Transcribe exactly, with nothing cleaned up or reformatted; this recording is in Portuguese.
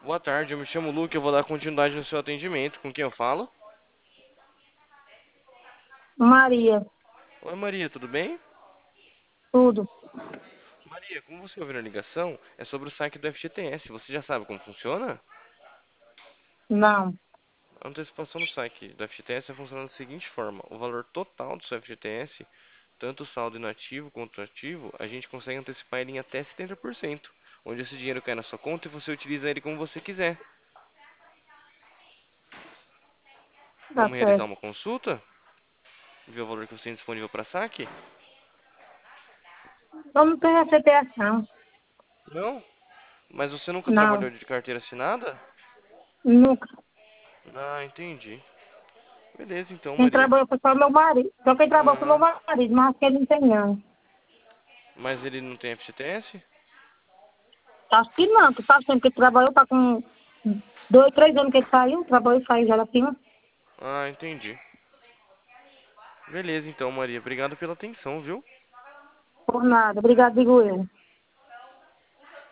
Boa tarde, eu me chamo Luke, eu vou dar continuidade no seu atendimento. Com quem eu falo? Maria, Oi Maria, tudo bem? tudo. Maria, como você ouviu na ligação, é sobre o saque do F G T S. Você já sabe como funciona? Não, A antecipação do saque do F G T S funciona da seguinte forma: o valor total do seu F G T S, tanto o saldo inativo quanto o ativo, a gente consegue antecipar ele em até setenta por cento, onde esse dinheiro cai na sua conta e você utiliza ele como você quiser. tá Vamos realizar certo. uma consulta? Ver o valor que você tem disponível para saque? Eu não tenho F P S, não. Não? Mas você nunca Não, trabalhou de carteira assinada? nunca. Ah, entendi. Beleza então, Quem Maria. trabalhou foi só meu marido. Só quem trabalhou foi meu Ah, marido, mas acho que ele não tem, não. mas ele não tem F G T S? Acho que não, tu sabe sempre que ele trabalhou, tá com dois, três anos que ele saiu, trabalhou e saiu já da firma. Ah, entendi. Beleza então, Maria. Obrigado pela atenção, viu? Por nada. Obrigado, digo eu.